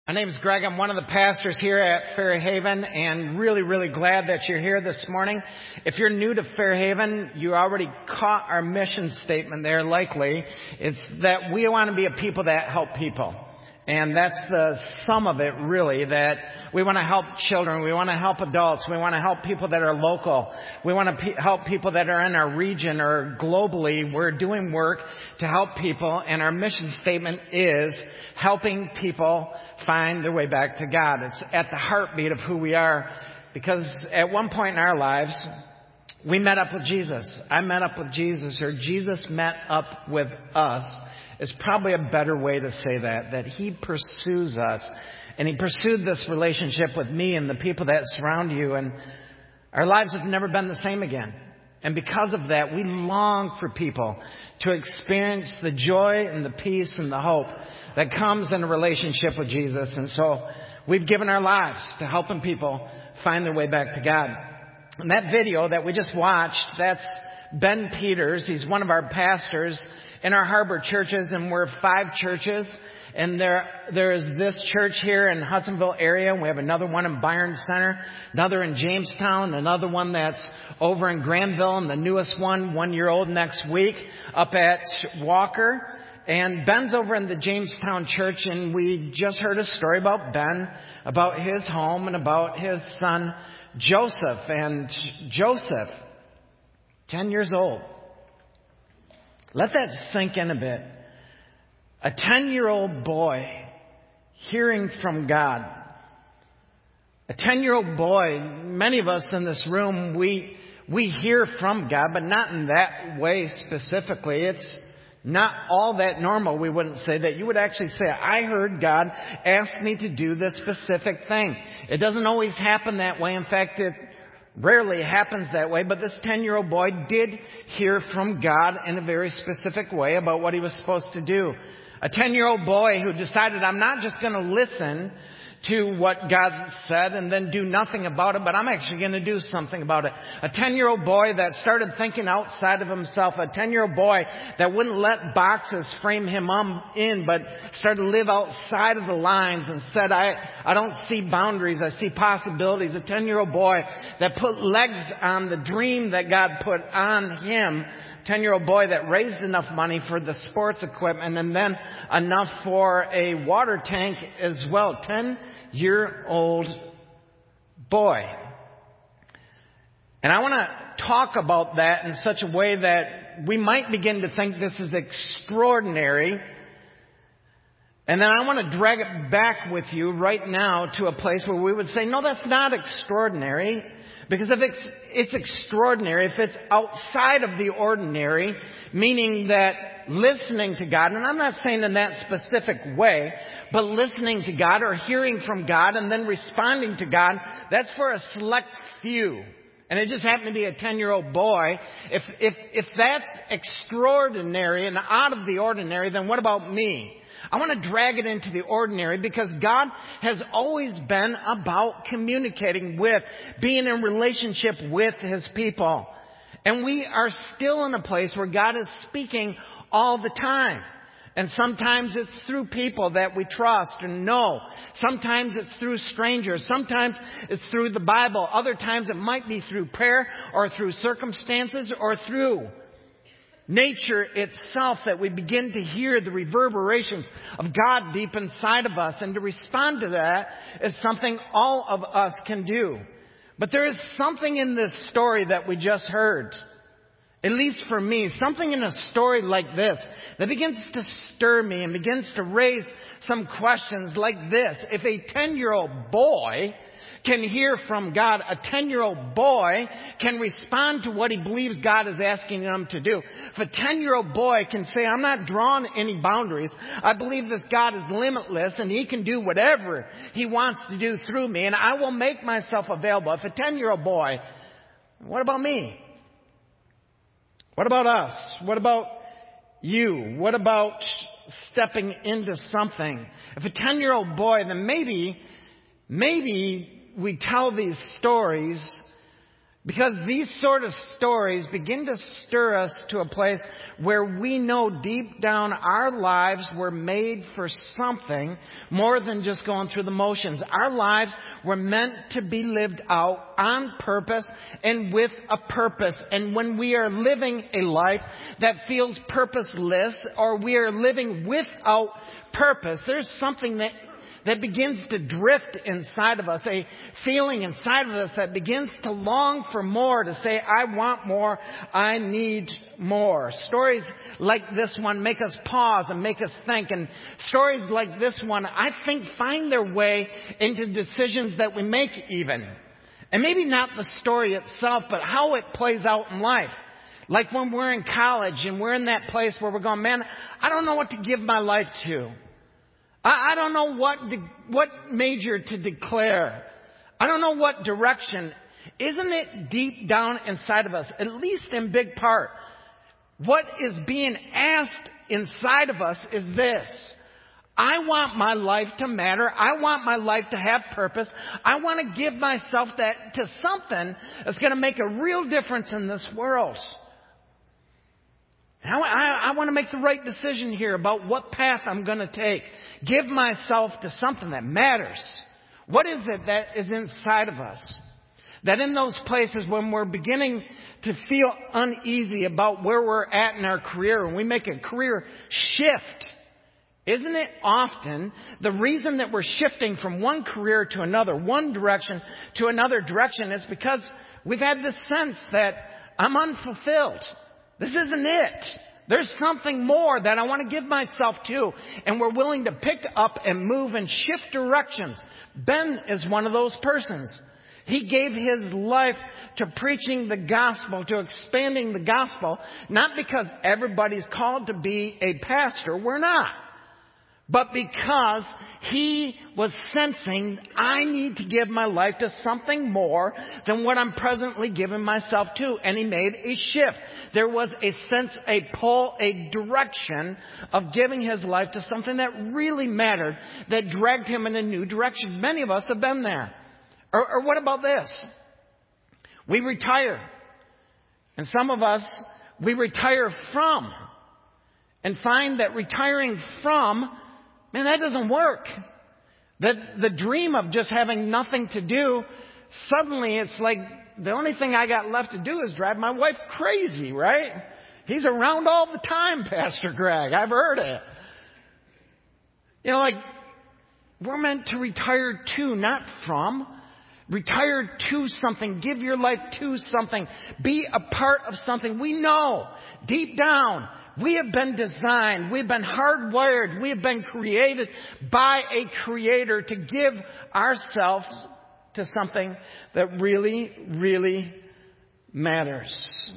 My name is Greg. I'm one of the pastors here at Fairhaven and really glad that you're here this morning. If you're new to Fairhaven, you already caught our mission statement there likely. It's that we want to be a people that help people. And that's the sum of it really, that we want to help children, we want to help adults, we want to help people that are local, we want to help people that are in our region or globally. We're doing work to help people, and our mission statement is helping people find their way back to God. It's at the heartbeat of who we are, because at one point in our lives, we met up with Jesus. I met up with Jesus, or Jesus met up with us. Is probably a better way to say that He pursues us. And He pursued this relationship with me and the people that surround you. And our lives have never been the same again. And because of that, we long for people to experience the joy and the peace and the hope that comes in a relationship with Jesus. And so we've given our lives to helping people find their way back to God. And that video that we just watched, that's Ben Peters. He's one of our pastors in our harbor churches, and we're 5 churches. And there is this church here in Hudsonville area. We have another one in Byron Center, another in Jamestown, another one that's over in Granville, and the newest one, 1 year old next week, up at Walker. And Ben's over in the Jamestown church, and we just heard a story about Ben, about his home, and about his son Joseph. And Joseph, 10 years old. Let that sink in a bit. A 10-year-old boy hearing from God. A 10-year-old boy, many of us in this room, we hear from God, but not in that way specifically. It's not all that normal. We wouldn't say that. You would actually say, I heard God ask me to do this specific thing. It doesn't always happen that way. In fact, it rarely happens that way, but this 10-year-old boy did hear from God in a very specific way about what he was supposed to do. A 10-year-old boy who decided, I'm not just going to listen to what God said and then do nothing about it, but I'm actually going to do something about it. A 10-year-old boy that started thinking outside of himself. A 10-year-old boy that wouldn't let boxes frame him in, but started to live outside of the lines and said, I don't see boundaries, I see possibilities. A 10-year-old boy that put legs on the dream that God put on him. 10-year-old boy that raised enough money for the sports equipment and then enough for a water tank as well. 10-year-old boy. And I want to talk about that in such a way that we might begin to think this is extraordinary. And then I want to drag it back with you right now to a place where we would say, no, that's not extraordinary. Because if it's extraordinary, if it's outside of the ordinary, meaning that listening to God, and I'm not saying in that specific way, but listening to God or hearing from God and then responding to God, that's for a select few. And it just happened to be a 10-year-old boy. If that's extraordinary and out of the ordinary, then what about me? I want to drag it into the ordinary because God has always been about communicating with, being in relationship with His people. And we are still in a place where God is speaking all the time. And sometimes it's through people that we trust and know. Sometimes it's through strangers. Sometimes it's through the Bible. Other times it might be through prayer or through circumstances or through nature itself, that we begin to hear the reverberations of God deep inside of us. And to respond to that is something all of us can do. But there is something in this story that we just heard, at least for me, something in a story like this that begins to stir me and begins to raise some questions like this. If a 10-year-old boy can hear from God, a 10-year-old boy can respond to what he believes God is asking him to do. If a 10-year-old boy can say, I'm not drawing any boundaries, I believe this God is limitless and He can do whatever He wants to do through me, and I will make myself available. If a 10-year-old boy, what about me? What about us? What about you? What about stepping into something? If a 10-year-old boy, then maybe we tell these stories Because these sort of stories begin to stir us to a place where we know deep down our lives were made for something more than just going through the motions. Our lives were meant to be lived out on purpose and with a purpose. And when we are living a life that feels purposeless, or we are living without purpose, there's something that begins to drift inside of us, a feeling inside of us that begins to long for more, to say, I want more, I need more. Stories like this one make us pause and make us think. And stories like this one, I think, find their way into decisions that we make even. And maybe not the story itself, but how it plays out in life. Like when we're in college and we're in that place where we're going, man, I don't know what to give my life to. I don't know what major to declare. I don't know what direction. Isn't it deep down inside of us, at least in big part, what is being asked inside of us is this: I want my life to matter. I want my life to have purpose. I want to give myself to something that's going to make a real difference in this world. I want to make the right decision here about what path I'm going to take. Give myself to something that matters. What is it that is inside of us? That in those places when we're beginning to feel uneasy about where we're at in our career, and we make a career shift, isn't it often the reason that we're shifting from one career to another, one direction to another direction, is because we've had this sense that I'm unfulfilled. This isn't it. There's something more that I want to give myself to. And we're willing to pick up and move and shift directions. Ben is one of those persons. He gave his life to preaching the gospel, to expanding the gospel, not because everybody's called to be a pastor. We're not. But because he was sensing, I need to give my life to something more than what I'm presently giving myself to. And he made a shift. There was a sense, a pull, a direction of giving his life to something that really mattered, that dragged him in a new direction. Many of us have been there. Or what about this? We retire. And some of us, we retire from. And find that retiring from, man, that doesn't work. That the dream of just having nothing to do, suddenly it's like the only thing I got left to do is drive my wife crazy, right? He's around all the time, Pastor Greg. I've heard it. You know, like, we're meant to retire to, not from. Retire to something. Give your life to something. Be a part of something. We know deep down we have been designed. We've been hardwired. We have been created by a creator to give ourselves to something that really, really matters.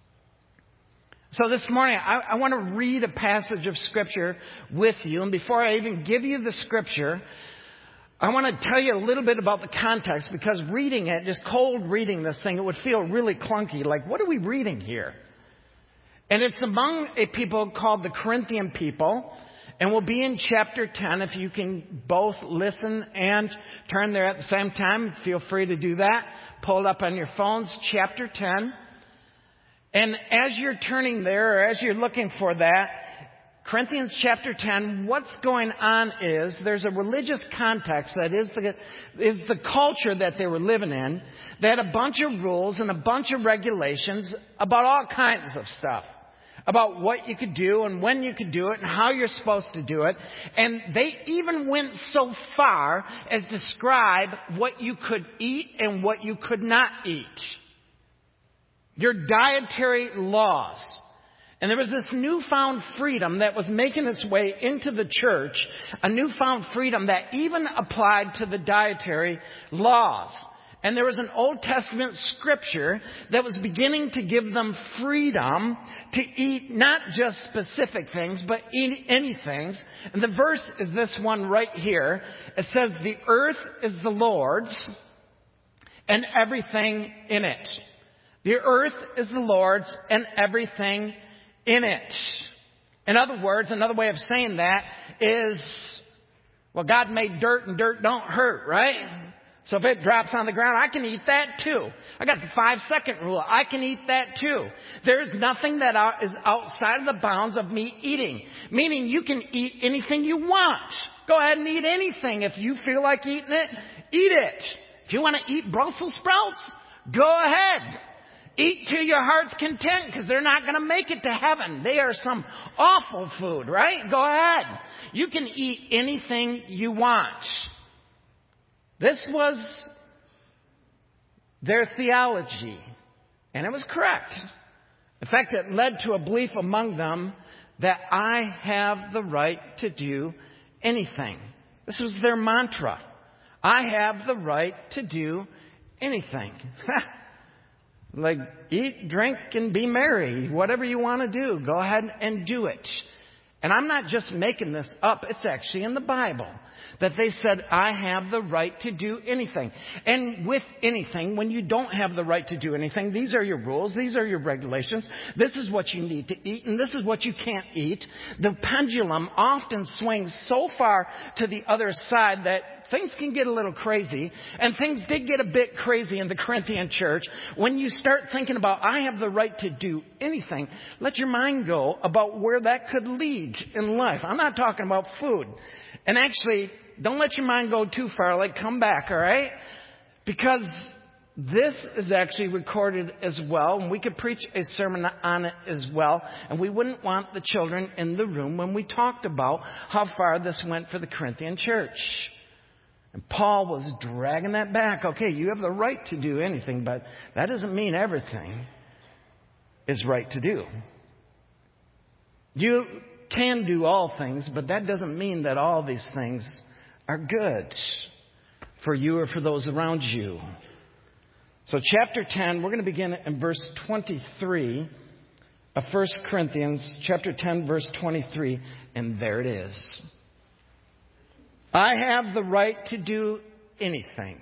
So this morning, I want to read a passage of Scripture with you. And before I even give you the Scripture, I want to tell you a little bit about the context, because reading it, just cold reading this thing, it would feel really clunky. Like, what are we reading here? And it's among a people called the Corinthian people. And we'll be in chapter 10. If you can both listen and turn there at the same time, feel free to do that. Pull it up on your phones, chapter 10. And as you're turning there, or as you're looking for that, Corinthians chapter 10, what's going on is there's a religious context that is the culture that they were living in. They had a bunch of rules and a bunch of regulations about all kinds of stuff. About what you could do and when you could do it and how you're supposed to do it. And they even went so far as to describe what you could eat and what you could not eat. Your dietary laws. And there was this newfound freedom that was making its way into the church, a newfound freedom that even applied to the dietary laws. And there was an Old Testament scripture that was beginning to give them freedom to eat not just specific things, but eat any things. And the verse is this one right here. It says, the earth is the Lord's and everything in it. The earth is the Lord's and everything in it. In other words, another way of saying that is, well, God made dirt and dirt don't hurt, right? So if it drops on the ground, I can eat that too. I got the 5-second rule. I can eat that too. There's nothing that is outside of the bounds of me eating. Meaning you can eat anything you want. Go ahead and eat anything. If you feel like eating it, eat it. If you want to eat Brussels sprouts, go ahead. Eat to your heart's content, because they're not going to make it to heaven. They are some awful food, right? Go ahead. You can eat anything you want. This was their theology, and it was correct. In fact, it led to a belief among them that I have the right to do anything. This was their mantra. I have the right to do anything. Like, eat, drink, and be merry. Whatever you want to do, go ahead and do it. And I'm not just making this up. It's actually in the Bible that they said, I have the right to do anything. And with anything, when you don't have the right to do anything, these are your rules. These are your regulations. This is what you need to eat, and this is what you can't eat. The pendulum often swings so far to the other side that things can get a little crazy, and things did get a bit crazy in the Corinthian church. When you start thinking about, I have the right to do anything, let your mind go about where that could lead in life. I'm not talking about food. And actually, don't let your mind go too far. Like, come back, all right? Because this is actually recorded as well, and we could preach a sermon on it as well, and we wouldn't want the children in the room when we talked about how far this went for the Corinthian church. And Paul was dragging that back. Okay, you have the right to do anything, but that doesn't mean everything is right to do. You can do all things, but that doesn't mean that all these things are good for you or for those around you. So chapter 10, we're going to begin in verse 23 of 1 Corinthians, chapter 10, verse 23, and there it is. I have the right to do anything,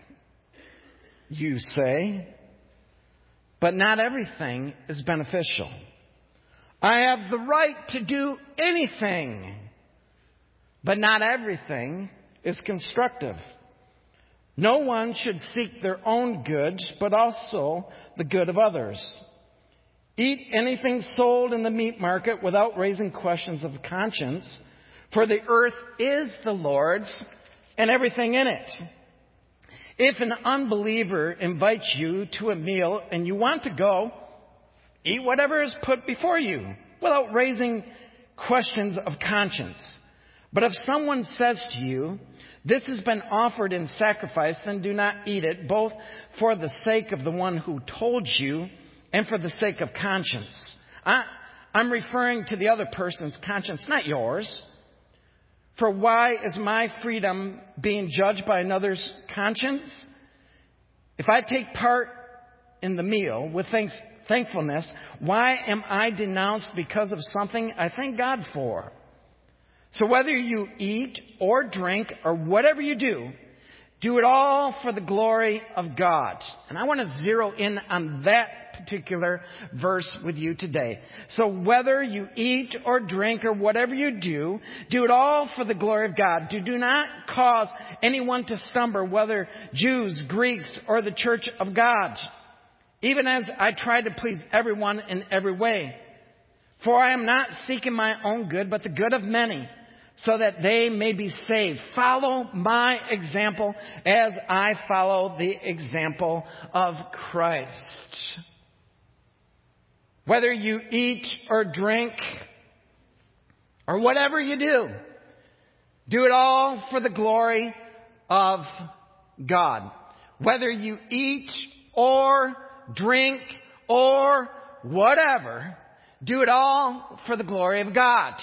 you say, but not everything is beneficial. I have the right to do anything, but not everything is constructive. No one should seek their own good, but also the good of others. Eat anything sold in the meat market without raising questions of conscience, for the earth is the Lord's and everything in it. If an unbeliever invites you to a meal and you want to go, eat whatever is put before you without raising questions of conscience. But if someone says to you, this has been offered in sacrifice, then do not eat it, both for the sake of the one who told you and for the sake of conscience. I'm referring to the other person's conscience, not yours. For why is my freedom being judged by another's conscience? If I take part in the meal with thankfulness, why am I denounced because of something I thank God for? So whether you eat or drink or whatever you do it all for the glory of God. And I want to zero in on that particular verse with you today. So whether you eat or drink or whatever you do it all for the glory of God. Do not cause anyone to stumble, whether Jews, Greeks, or the church of God. Even as I try to please everyone in every way. For I am not seeking my own good, but the good of many, so that they may be saved. Follow my example as I follow the example of Christ. Whether you eat or drink or whatever you do it all for the glory of God. Whether you eat or drink or whatever, do it all for the glory of God.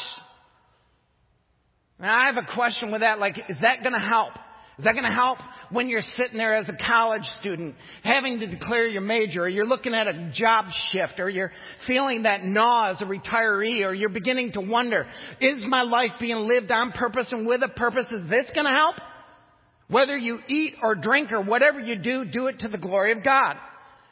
Now, I have a question with that. Like, is that going to help? Is that going to help when you're sitting there as a college student having to declare your major, or you're looking at a job shift, or you're feeling that gnaw as a retiree, or you're beginning to wonder, is my life being lived on purpose and with a purpose? Is this going to help? Whether you eat or drink or whatever you do it to the glory of God.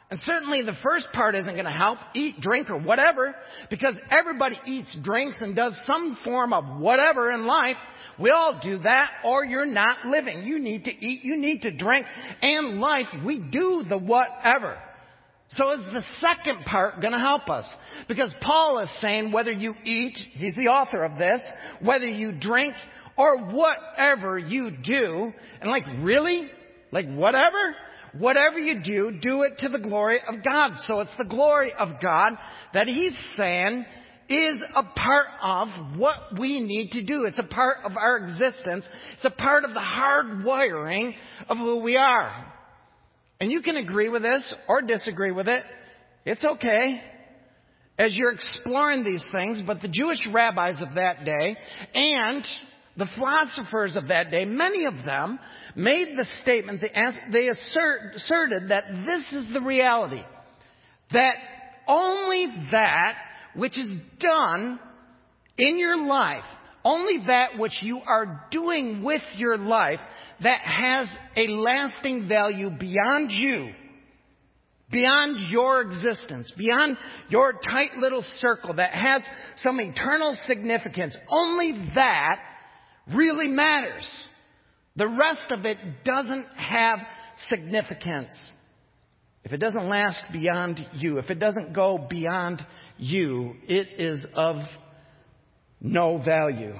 And certainly the first part isn't going to help, eat, drink, or whatever, because everybody eats, drinks, and does some form of whatever in life. We all do that, or you're not living. You need to eat, you need to drink, and life, we do the whatever. So is the second part going to help us? Because Paul is saying whether you eat, he's the author of this, whether you drink, or whatever you do, and like really? Like whatever? Whatever you do, do it to the glory of God. So it's the glory of God that he's saying is a part of what we need to do. It's a part of our existence. It's a part of the hard wiring of who we are. And you can agree with this or disagree with it. It's okay as you're exploring these things. But the Jewish rabbis of that day and the philosophers of that day, many of them made the statement, they asserted that this is the reality. That only that which is done in your life, only that which you are doing with your life that has a lasting value beyond you, beyond your existence, beyond your tight little circle, that has some eternal significance, only that really matters. The rest of it doesn't have significance. If it doesn't last beyond you, if it doesn't go beyond you, it is of no value.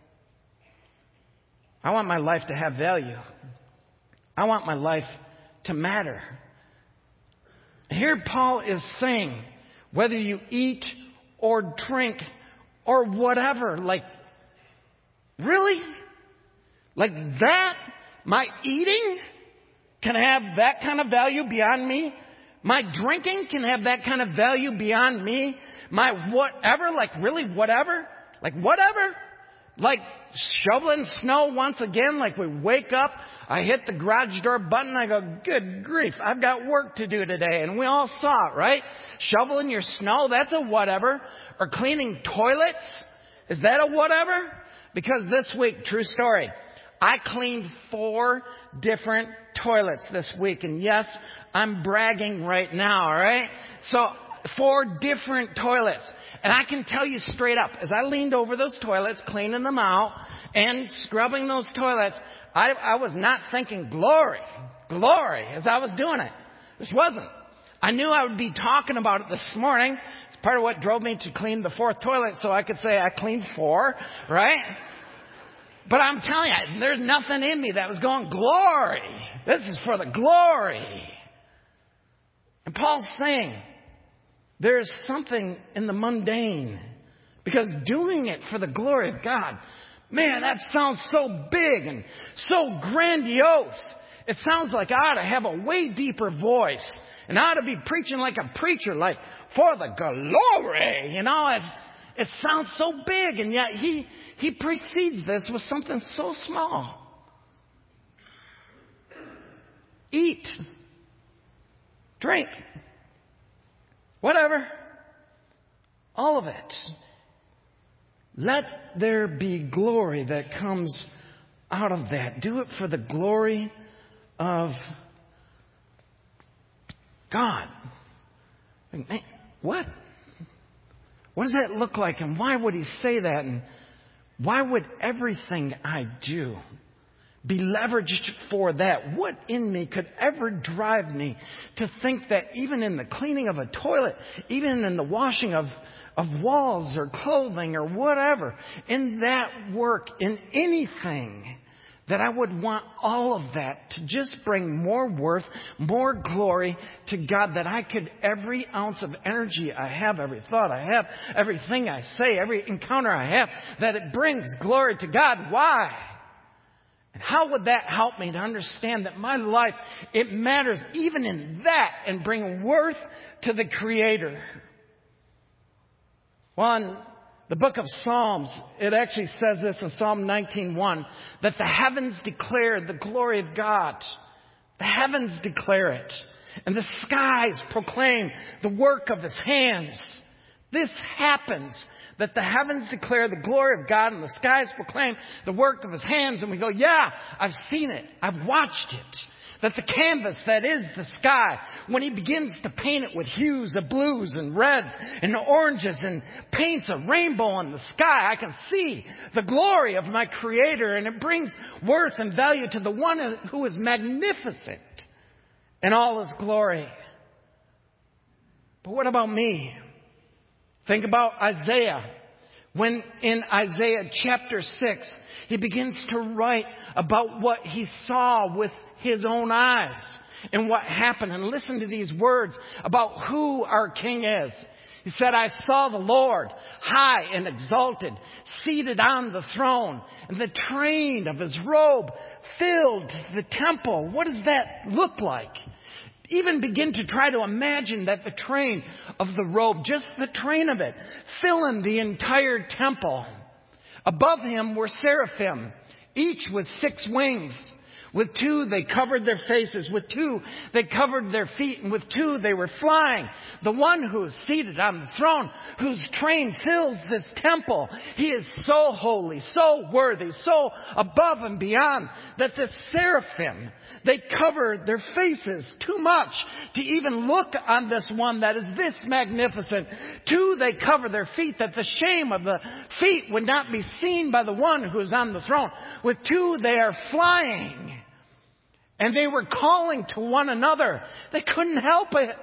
I want my life to have value. I want my life to matter. Here Paul is saying, whether you eat or drink or whatever, like, really? Like that? My eating can have that kind of value beyond me? My drinking can have that kind of value beyond me? My whatever? Like really whatever? Like whatever? Like shoveling snow once again, like we wake up, I hit the garage door button, I go, good grief, I've got work to do today. And we all saw it, right? Shoveling your snow, that's a whatever. Or cleaning toilets, is that a whatever? Because this week, true story, I cleaned 4 different toilets this week. And yes, I'm bragging right now, all right? So 4 different toilets. And I can tell you straight up, as I leaned over those toilets, cleaning them out and scrubbing those toilets, I was not thinking glory as I was doing it. This wasn't. I knew I would be talking about it this morning. It's part of what drove me to clean the 4th toilet so I could say I cleaned 4, right? But I'm telling you, there's nothing in me that was going, glory. This is for the glory. And Paul's saying, there's something in the mundane. Because doing it for the glory of God, man, that sounds so big and so grandiose. It sounds like I ought to have a way deeper voice. And I ought to be preaching like a preacher, like, for the glory. You know, it sounds so big. And yet he precedes this with something so small. Eat. Drink. Whatever. All of it. Let there be glory that comes out of that. Do it for the glory of God. Man, what? What does that look like? And why would he say that? And why would everything I do be leveraged for that? What in me could ever drive me to think that even in the cleaning of a toilet, even in the washing of walls or clothing or whatever, in that work, in anything, that I would want all of that to just bring more worth, more glory to God, that I could, every ounce of energy I have, every thought I have, everything I say, every encounter I have, that it brings glory to God. Why? And how would that help me to understand that my life, it matters even in that, and bring worth to the Creator? Well, in the book of Psalms, it actually says this in Psalm 19:1, that the heavens declare the glory of God. The heavens declare it. And the skies proclaim the work of His hands. This happens, that the heavens declare the glory of God and the skies proclaim the work of His hands. And we go, yeah, I've seen it. I've watched it. That the canvas that is the sky, when he begins to paint it with hues of blues and reds and oranges and paints a rainbow in the sky, I can see the glory of my Creator, and it brings worth and value to the one who is magnificent in all his glory. But what about me? Think about Isaiah. When in Isaiah chapter 6, he begins to write about what he saw with his own eyes and what happened. And listen to these words about who our King is. He said, I saw the Lord high and exalted, seated on the throne, and the train of his robe filled the temple. What does that look like? Even begin to try to imagine that the train of the robe, just the train of it, filling the entire temple. Above him were seraphim, each with 6 wings. With 2 they covered their faces. With 2 they covered their feet. And with 2 they were flying. The one who is seated on the throne, whose train fills this temple. He is so holy, so worthy, so above and beyond that the seraphim, they cover their faces too much to even look on this one that is this magnificent. 2, they cover their feet that the shame of the feet would not be seen by the one who is on the throne. With 2, they are flying. And they were calling to one another. They couldn't help it.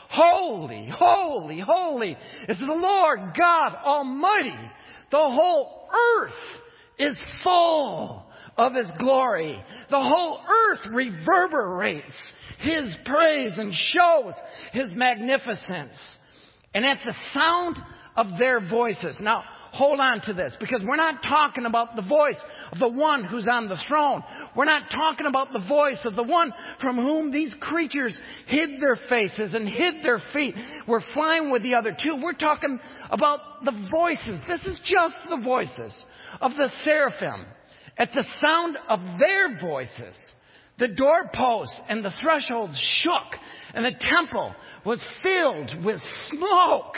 Holy, holy, holy is the Lord God Almighty. The whole earth is full of His glory. The whole earth reverberates His praise and shows His magnificence. And at the sound of their voices. Now, hold on to this, because we're not talking about the voice of the one who's on the throne. We're not talking about the voice of the one from whom these creatures hid their faces and hid their feet. We're flying with the other 2. We're talking about the voices. This is just the voices of the seraphim. At the sound of their voices, the doorposts and the thresholds shook, and the temple was filled with smoke.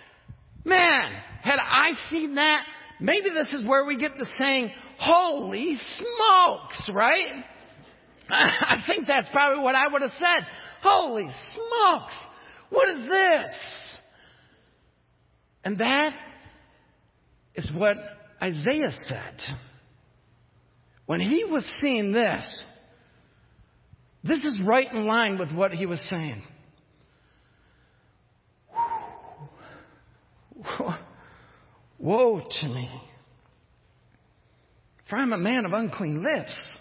Man, had I seen that, maybe this is where we get the saying, holy smokes, right? I think that's probably what I would have said. Holy smokes, what is this? And that is what Isaiah said. When he was seeing this is right in line with what he was saying. Woe to me, for I'm a man of unclean lips,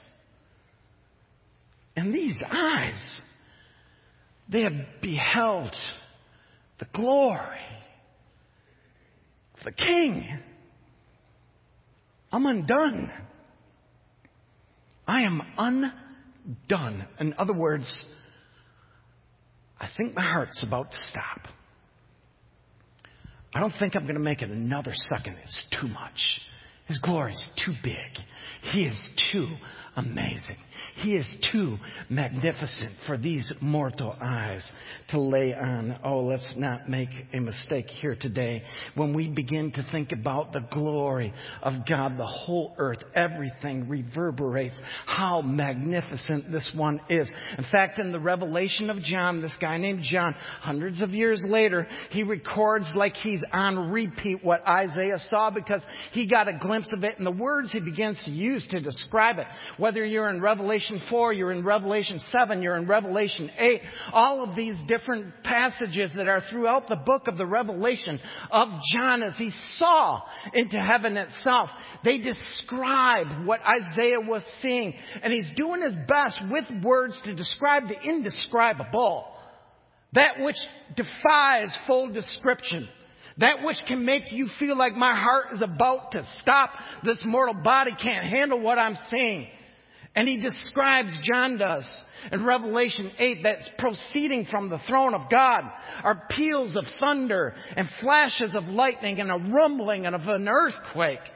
and these eyes, they have beheld the glory of the King. I'm undone. I am undone. In other words, I think my heart's about to stop. I don't think I'm going to make it another second. It's too much. His glory is too big. He is too amazing. He is too magnificent for these mortal eyes to lay on. Oh, let's not make a mistake here today. When we begin to think about the glory of God, the whole earth, everything reverberates how magnificent this one is. In fact, in the Revelation of John, this guy named John, hundreds of years later, he records like he's on repeat what Isaiah saw, because he got a glimpse of it, and the words he begins to use to describe it, whether you're in Revelation 4, you're in Revelation 7, you're in Revelation 8, all of these different passages that are throughout the book of the Revelation of John as he saw into heaven itself, they describe what Isaiah was seeing, and he's doing his best with words to describe the indescribable, that which defies full description. That which can make you feel like my heart is about to stop. This mortal body can't handle what I'm seeing. And he describes, John does, in Revelation 8, that's proceeding from the throne of God are peals of thunder and flashes of lightning and a rumbling and of an earthquake.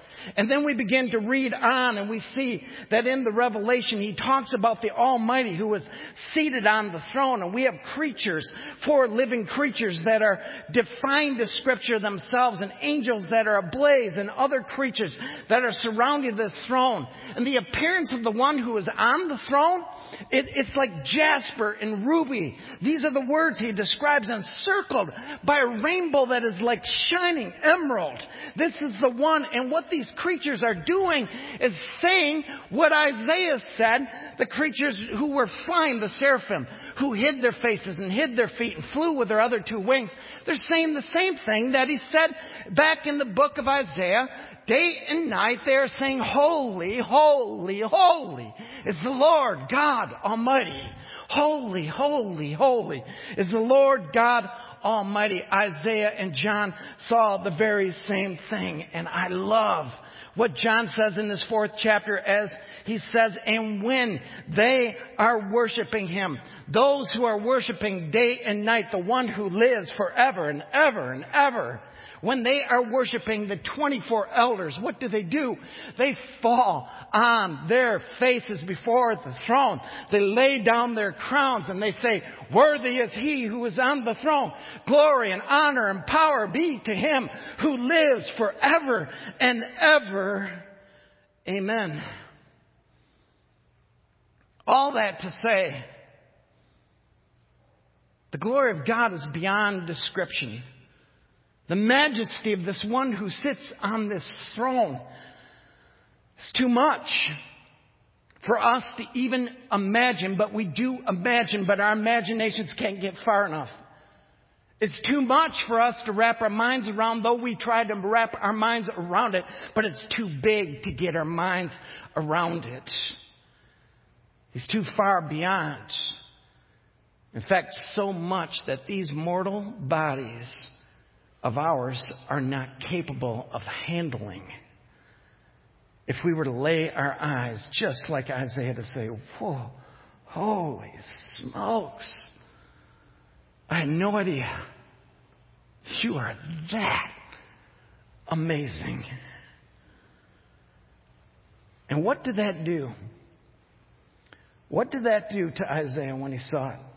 And then we begin to read on, and we see that in the Revelation, he talks about the Almighty who is seated on the throne. And we have creatures, 4 living creatures that are defined to Scripture themselves, and angels that are ablaze, and other creatures that are surrounding this throne. And the appearance of the one who is on the throne, it's like jasper and ruby. These are the words he describes, encircled by a rainbow that is like shining emerald. This is the one, and what these creatures are doing is saying what Isaiah said, the creatures who were flying, the seraphim, who hid their faces and hid their feet and flew with their other 2 wings. They're saying the same thing that he said back in the book of Isaiah. Day and night they are saying, holy, holy, holy is the Lord God Almighty. Holy, holy, holy is the Lord God Almighty. Isaiah and John saw the very same thing. And I love what John says in this 4th chapter, as he says, and when they are worshiping him, those who are worshiping day and night, the one who lives forever and ever and ever, when they are worshiping the 24 elders, what do? They fall on their faces before the throne. They lay down their crowns and they say, worthy is he who is on the throne. Glory and honor and power be to him who lives forever and ever. Amen. All that to say, the glory of God is beyond description. The majesty of this one who sits on this throne is too much for us to even imagine, but we do imagine, but our imaginations can't get far enough. It's too much for us to wrap our minds around, though we try to wrap our minds around it, but it's too big to get our minds around it. It's too far beyond. In fact, so much that these mortal bodies of ours are not capable of handling. If we were to lay our eyes, just like Isaiah, to say, whoa, holy smokes, I had no idea you are that amazing. And what did that do? What did that do to Isaiah when he saw it?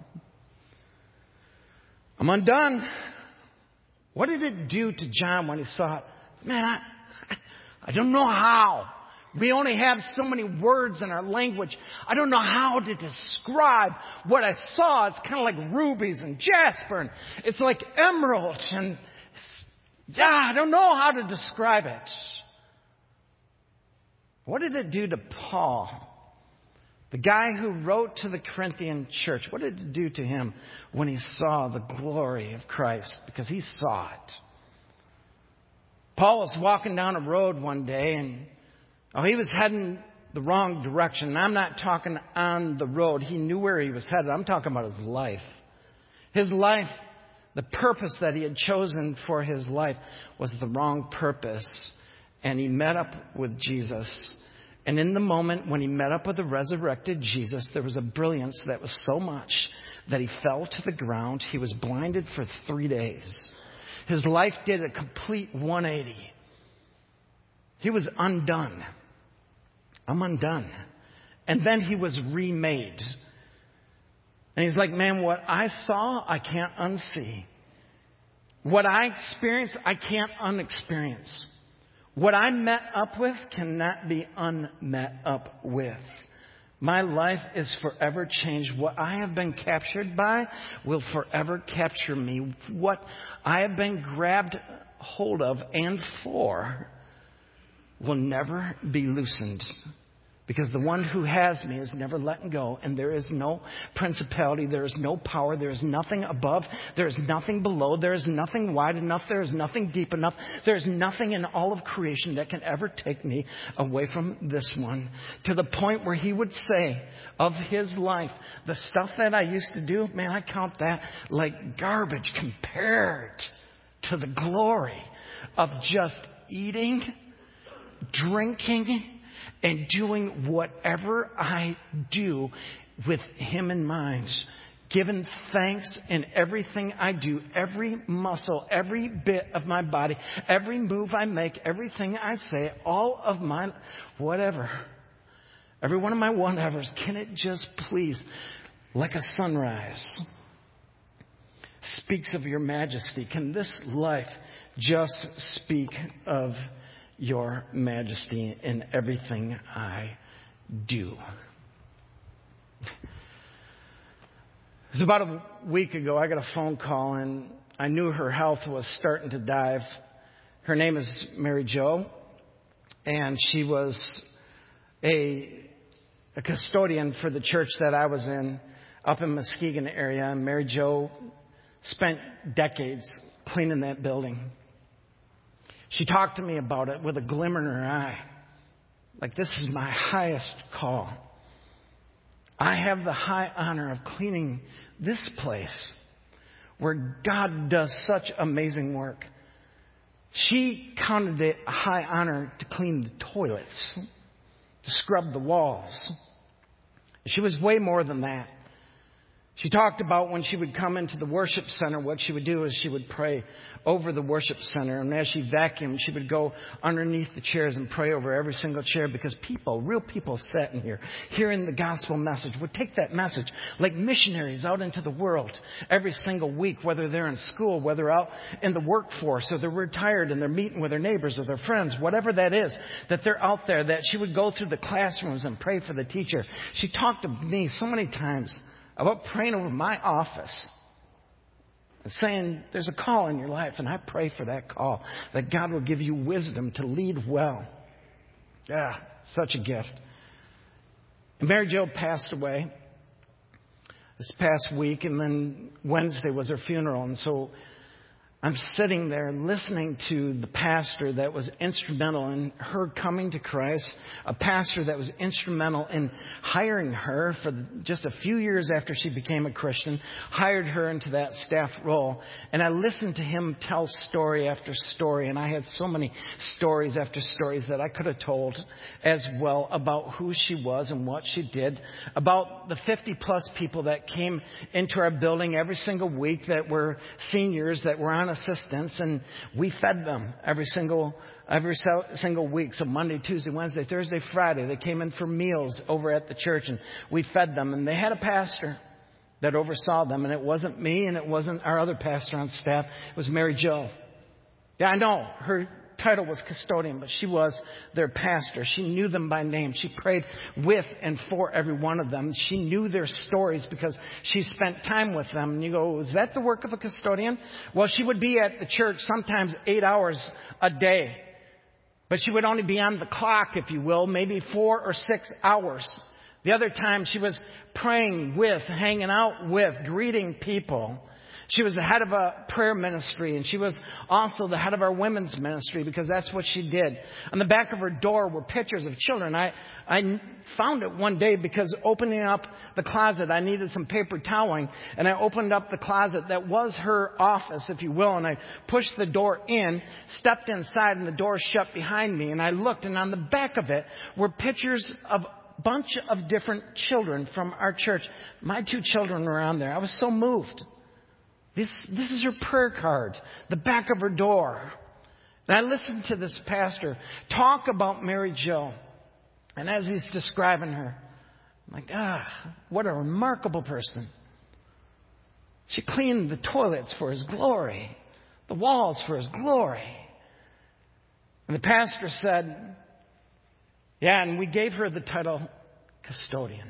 I'm undone. What did it do to John when he saw it? Man, I don't know how. We only have so many words in our language. I don't know how to describe what I saw. It's kind of like rubies and jasper, and it's like emerald, and I don't know how to describe it. What did it do to Paul? The guy who wrote to the Corinthian church, what did it do to him when he saw the glory of Christ? Because he saw it. Paul was walking down a road one day, and he was heading the wrong direction. And I'm not talking on the road. He knew where he was headed. I'm talking about his life. His life, the purpose that he had chosen for his life was the wrong purpose. And he met up with Jesus. And in the moment when he met up with the resurrected Jesus, there was a brilliance that was so much that he fell to the ground. He was blinded for 3 days. His life did a complete 180. He was undone. I'm undone. And then he was remade. And he's like, man, what I saw, I can't unsee. What I experienced, I can't unexperience. What I met up with cannot be unmet up with. My life is forever changed. What I have been captured by will forever capture me. What I have been grabbed hold of and for will never be loosened. Because the one who has me is never letting go, and there is no principality, there is no power, there is nothing above, there is nothing below, there is nothing wide enough, there is nothing deep enough, there is nothing in all of creation that can ever take me away from this one. To the point where he would say of his life, the stuff that I used to do, man, I count that like garbage compared to the glory of just eating, drinking, and doing whatever I do with him in mind given thanks in everything I do, every muscle, every bit of my body, every move I make, everything I say, all of my whatever, every one of my whatevers, can it just please, like a sunrise, speaks of your majesty? Can this life just speak of your majesty in everything I do? It was about a week ago, I got a phone call, and I knew her health was starting to dive. Her name is Mary Jo, and she was a custodian for the church that I was in up in Muskegon area. And Mary Jo spent decades cleaning that building. She talked to me about it with a glimmer in her eye. Like, this is my highest call. I have the high honor of cleaning this place where God does such amazing work. She counted it a high honor to clean the toilets, to scrub the walls. She was way more than that. She talked about when she would come into the worship center, what she would do is she would pray over the worship center. And as she vacuumed, she would go underneath the chairs and pray over every single chair, because people, real people sat in here, hearing the gospel message, would take that message like missionaries out into the world every single week, whether they're in school, whether out in the workforce, or they're retired and they're meeting with their neighbors or their friends, whatever that is, that they're out there, that she would go through the classrooms and pray for the teacher. She talked to me so many times about praying over my office and saying, there's a call in your life, and I pray for that call, that God will give you wisdom to lead well. Yeah, such a gift. And Mary Jo passed away this past week, and then Wednesday was her funeral. And so I'm sitting there listening to the pastor that was instrumental in her coming to Christ, a pastor that was instrumental in hiring her for just a few years after she became a Christian, hired her into that staff role. And I listened to him tell story after story, and I had so many stories after stories that I could have told as well about who she was and what she did, about the 50 plus people that came into our building every single week that were seniors that were on assistance, and we fed them every single week. So Monday, Tuesday, Wednesday, Thursday, Friday, they came in for meals over at the church, and we fed them. And they had a pastor that oversaw them, and it wasn't me, and it wasn't our other pastor on staff. It was Mary Jo. Yeah, I know her title was custodian, but she was their pastor. She knew them by name. She prayed with and for every one of them. She knew their stories because she spent time with them. And you go, is that the work of a custodian? Well, she would be at the church sometimes 8 hours a day, but she would only be on the clock, if you will, maybe 4 or 6 hours. The other time she was praying with, hanging out with, greeting people. She was the head of a prayer ministry, and she was also the head of our women's ministry, because that's what she did. On the back of her door were pictures of children. I found it one day because opening up the closet, I needed some paper toweling, and I opened up the closet that was her office, if you will, and I pushed the door in, stepped inside, and the door shut behind me, and I looked, and on the back of it were pictures of a bunch of different children from our church. My 2 children were on there. I was so moved. This is her prayer card, the back of her door. And I listened to this pastor talk about Mary Jo. And as he's describing her, I'm like, what a remarkable person. She cleaned the toilets for his glory, the walls for his glory. And the pastor said, yeah, and we gave her the title custodian.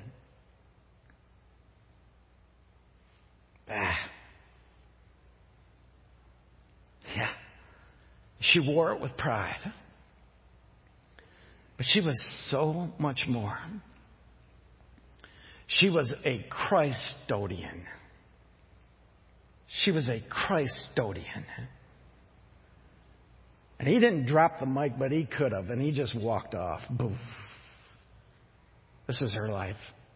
Yeah, she wore it with pride. But she was so much more. She was a Christodian. She was a Christodian. And he didn't drop the mic, but he could have, and he just walked off. Boom. This is her life.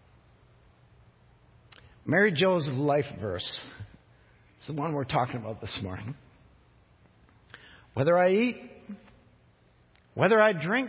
Mary Jo's life verse. It's the one we're talking about this morning. Whether I eat, whether I drink,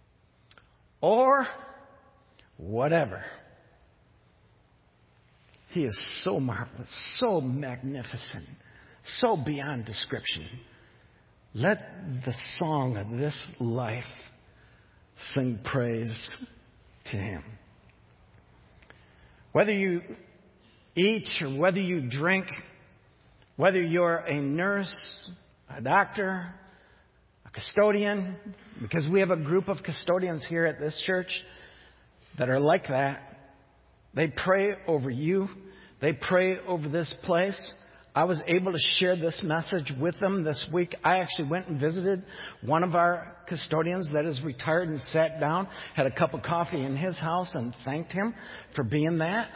or whatever, He is so marvelous, so magnificent, so beyond description. Let the song of this life sing praise to Him. Whether you eat or whether you drink, whether you're a nurse, a doctor, a custodian, because we have a group of custodians here at this church that are like that. They pray over you. They pray over this place. I was able to share this message with them this week. I actually went and visited one of our custodians that is retired and sat down, had a cup of coffee in his house and thanked him for being that.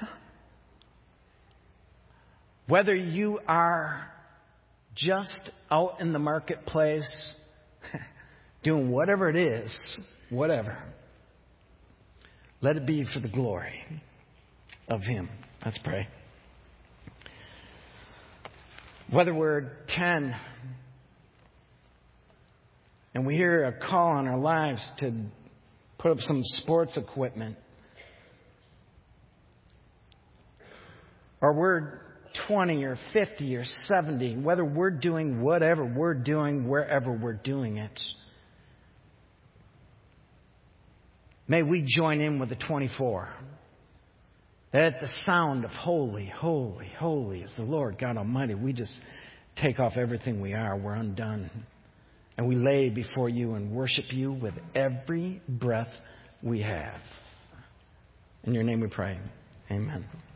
Whether you are just out in the marketplace doing whatever it is, whatever, let it be for the glory of Him. Let's pray. Whether we're 10 and we hear a call on our lives to put up some sports equipment, or we're 20 or 50 or 70, whether we're doing whatever we're doing, wherever we're doing it, may we join in with the 24. That at the sound of holy, holy, holy is the Lord God Almighty, we just take off everything we are. We're undone. And we lay before you and worship you with every breath we have. In your name we pray. Amen.